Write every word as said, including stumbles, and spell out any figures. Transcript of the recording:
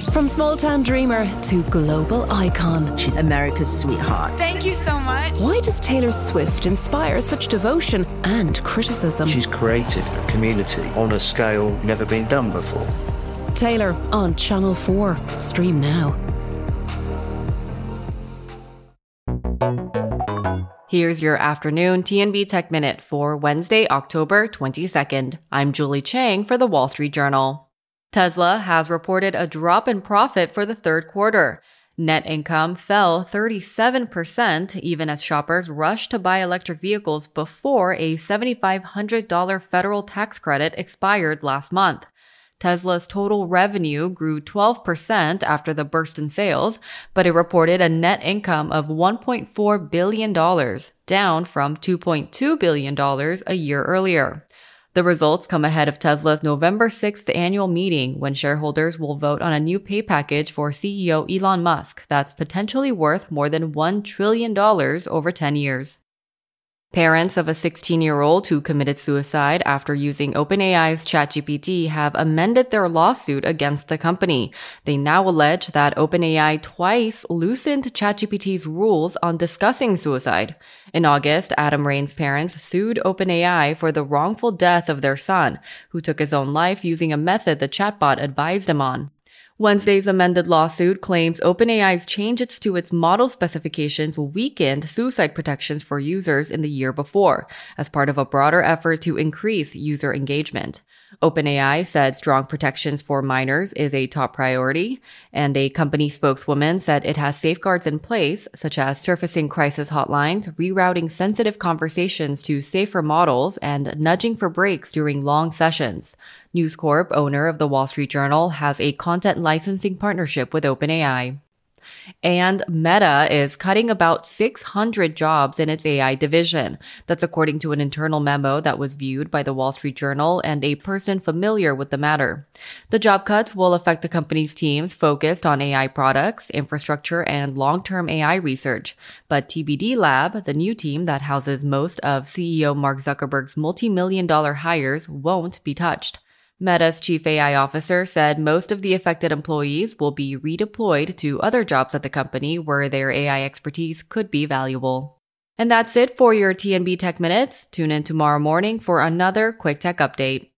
From small-town dreamer to global icon. She's America's sweetheart. Thank you so much. Why does Taylor Swift inspire such devotion and criticism? She's created a community on a scale never been done before. Taylor on Channel four. Stream now. Here's your afternoon T N B Tech Minute for Wednesday, October twenty-second. I'm Julie Chang for The Wall Street Journal. Tesla has reported a drop in profit for the third quarter. Net income fell thirty-seven percent even as shoppers rushed to buy electric vehicles before a seven thousand five hundred dollars federal tax credit expired last month. Tesla's total revenue grew twelve percent after the burst in sales, but it reported a net income of one point four billion dollars, down from two point two billion dollars a year earlier. The results come ahead of Tesla's November sixth annual meeting when shareholders will vote on a new pay package for C E O Elon Musk that's potentially worth more than one trillion dollars over ten years. Parents of a sixteen-year-old who committed suicide after using OpenAI's ChatGPT have amended their lawsuit against the company. They now allege that OpenAI twice loosened ChatGPT's rules on discussing suicide. In August, Adam Rain's parents sued OpenAI for the wrongful death of their son, who took his own life using a method the chatbot advised him on. Wednesday's amended lawsuit claims OpenAI's changes to its model specifications weakened suicide protections for users in the year before, as part of a broader effort to increase user engagement. OpenAI said strong protections for minors is a top priority, and a company spokeswoman said it has safeguards in place, such as surfacing crisis hotlines, rerouting sensitive conversations to safer models, and nudging for breaks during long sessions. News Corp, owner of The Wall Street Journal, has a content licensing partnership with OpenAI. And Meta is cutting about six hundred jobs in its A I division. That's according to an internal memo that was viewed by The Wall Street Journal and a person familiar with the matter. The job cuts will affect the company's teams focused on A I products, infrastructure, and long-term A I research. But T B D Lab, the new team that houses most of C E O Mark Zuckerberg's multi-million dollar hires, won't be touched. Meta's chief A I officer said most of the affected employees will be redeployed to other jobs at the company where their A I expertise could be valuable. And that's it for your T N B Tech Minutes. Tune in tomorrow morning for another quick tech update.